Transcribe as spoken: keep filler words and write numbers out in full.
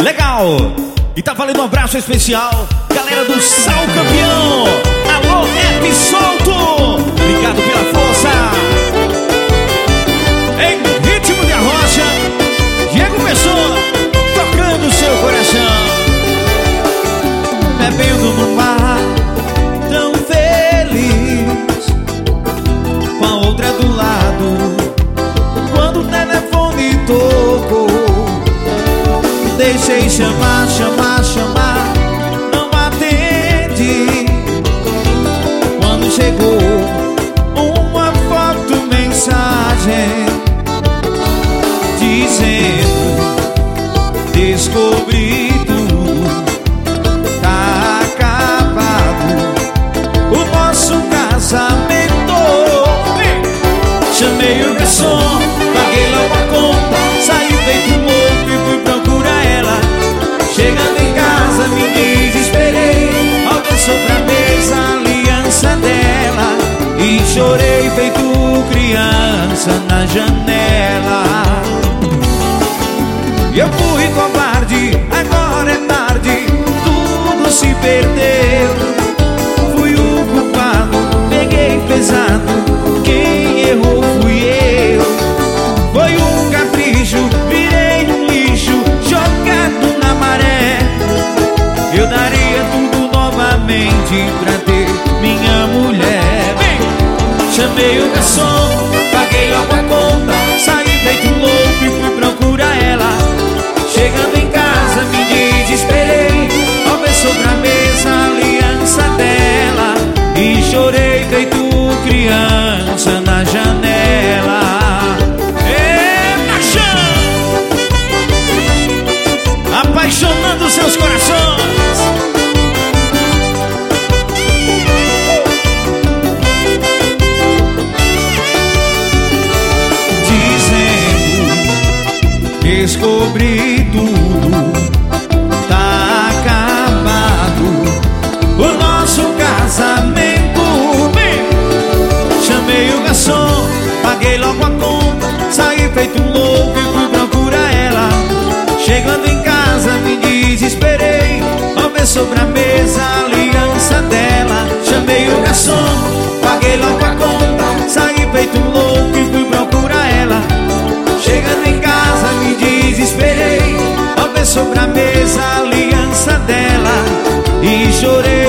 Legal! E tá valendo um abraço especial, galera do Sal Campeão. Alô, F Solto! Obrigado pela força. Em ritmo de arrocha, Diego Pessoa, tocando seu coração. Bebendo no mar, tão feliz, com a outra do lado, quando o telefone tocou. Deixei chamar, chamar, chamar, não atende. Quando chegou uma foto, mensagem dizendo: descobri tudo, tá acabado o nosso casamento. Chamei o garçom, paguei logo a conta, saí feito louco e fui procurar ela. Chegando em casa me desesperei ao ver sobre a mesa a aliança dela, e chorei feito criança na janela. E eu fui covarde, agora é tarde, tudo se perdeu. Fui o culpado, peguei pesado, quem errou fui eu. Foi um capricho, virei um lixo, jogado na maré. Eu daria tudo novamente pra ter minha mulher. Bem, chamei o garçom, paguei logo a conta, saí feito louco e fui procurar ela. Chegando em casa me desesperei ao ver sobre a mesa a aliança dela, e chorei feito criança na janela. Apaixonando seus corações. Dizendo: descobri tudo, tá acabado o nosso casamento. Bem, chamei o garçom, paguei logo a conta, saí feito um louco e fui procurar ela. Chegando em casa me desesperei ao ver sobre a mesa a aliança dela. Chamei o garçom, paguei logo a conta, saí feito um louco e fui procurar ela. Chegando em casa me desesperei ao ver sobre a mesa a aliança dela, e chorei